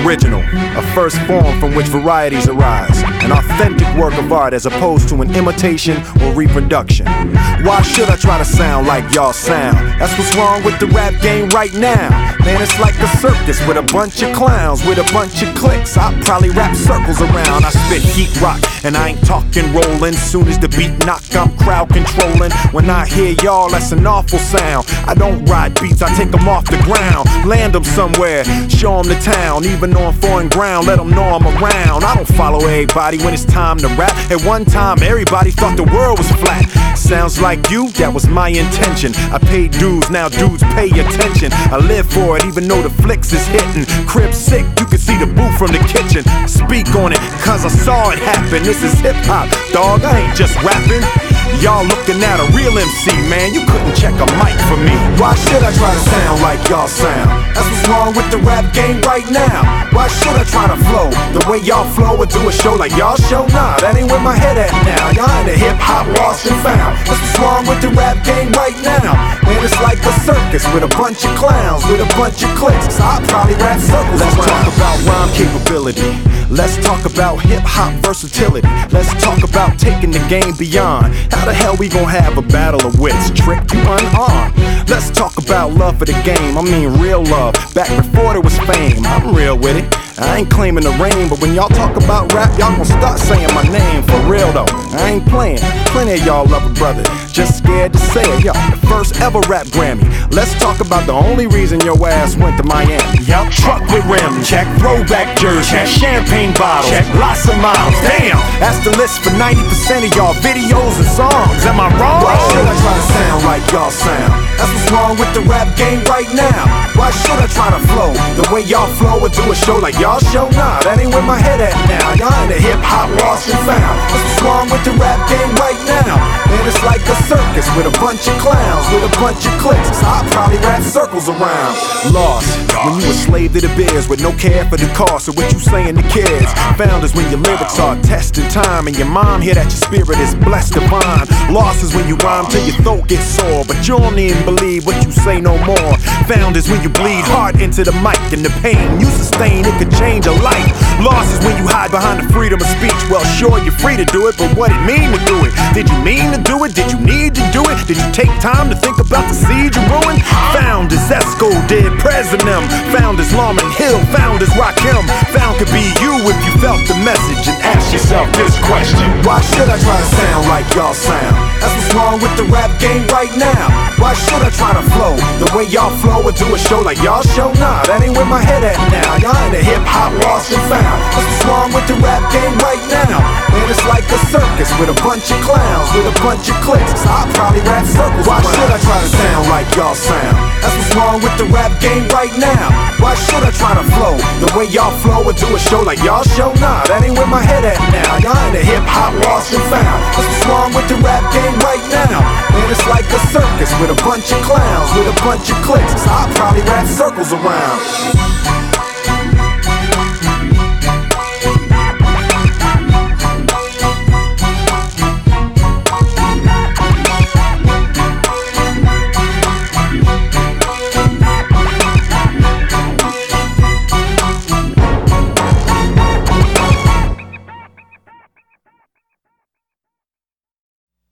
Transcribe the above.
original, a first form from which varieties arise, an authentic work of art as opposed to an imitation or reproduction. Why should I try to sound like y'all sound? That's what's wrong with the rap game right now. Man, it's like a circus with a bunch of clowns, with a bunch of clicks. I probably rap circles around. I spit heat rock, and I ain't talking rolling. Soon as the beat knock, I'm crowd controlling. When I hear y'all, that's an awful sound. I don't ride beats, I take them off the ground, land them somewhere, show them the town. Even on foreign ground, let them know I'm around. I don't follow everybody when it's time to rap. At one time, everybody thought the world was flat. Sounds like you, that was my intention. I paid dues, now dudes pay attention. I live for it, even though the flicks is hitting. Crib sick, you can see the booth from the kitchen. Speak on it, cause I saw it happen. This is hip hop, dog, I ain't just rapping. Y'all looking at a real MC, man, you couldn't check a mic for me. Why should I try to sound like y'all sound? That's what's wrong with the rap game right now. Why should I try to flow the way y'all flow or do a show like y'all show? Nah, that ain't where my head at now. Y'all in the hip-hop lost and found. That's what's wrong with the rap game right now. Man, it's like a circus with a bunch of clowns, with a bunch of clicks. So I'll probably rap circles. Let's talk about rhyme capability. Let's talk about hip-hop versatility. Let's talk about taking the game beyond. How the hell we gon' have a battle of wits? Trick you unarmed. Let's talk about love for the game. I mean real love, back before there was fame. I'm real with it, I ain't claiming the reign. But when y'all talk about rap, y'all gon' start saying my name. For real though, I ain't playing. Plenty of y'all love a brother, just scared to say it. Yo, the first ever rap Grammy. Let's talk about the only reason your ass went to Miami. Yo, truck with rims, check. Throwback jersey, check. Champagne bottles, check. Lots of miles, damn. That's the list for 90% of y'all videos and songs. Am I wrong? Why should I try to sound like y'all sound? That's what's wrong with the rap game right now. Why should I try to flow the way y'all flow or do a show like y'all show? Nah, that ain't where my head at now. Y'all in the hip-hop lost and found. That's what's wrong with the rap game right now. Man, it's like a circus with a bunch of clowns, with a bunch of clicks. So I'll probably rap circles around. Lost when you a slave to the beers with no care for the cost of what you saying to kids. Found is when your lyrics are tested time and your mom hear that your spirit is blessed divine. Lost is when you rhyme till your throat gets sore, but you don't even believe what you say no more. Found is when you bleed hard into the mic and the pain you sustain, it could change a life. Lost is when you hide behind the freedom of speech. Well, sure, you're free to do it, but what it mean to do it? Did you mean to do it? Did you need to do it? Did you take time to think about the seed you ruined? Found is Esco did President. Found is Lauryn Hill. Found is Rakim. Found could be you if you felt the message. And ask yourself this question: why should I try to sound like y'all sound? That's what's wrong with the rap game right now. Why should I try to flow the way y'all flow or do a show like y'all show? Nah, that ain't where my head at now. Y'all in the hip-hop lost and found. That's what's wrong with the rap game right now. Man, it's like a circus with a bunch of clowns, with a bunch of clicks. So I'll probably rap circles. Why should I try to sound like y'all sound? That's what's wrong with the rap game right now. Why should I try to flow the way y'all flow or do a show like y'all show? Nah, that ain't where my head at now. Y'all in the hip-hop lost and found. That's what's wrong with the rap game right now. Man, it's like a circus with a bunch of clowns, with a bunch of clicks. So I'll probably rap circles around.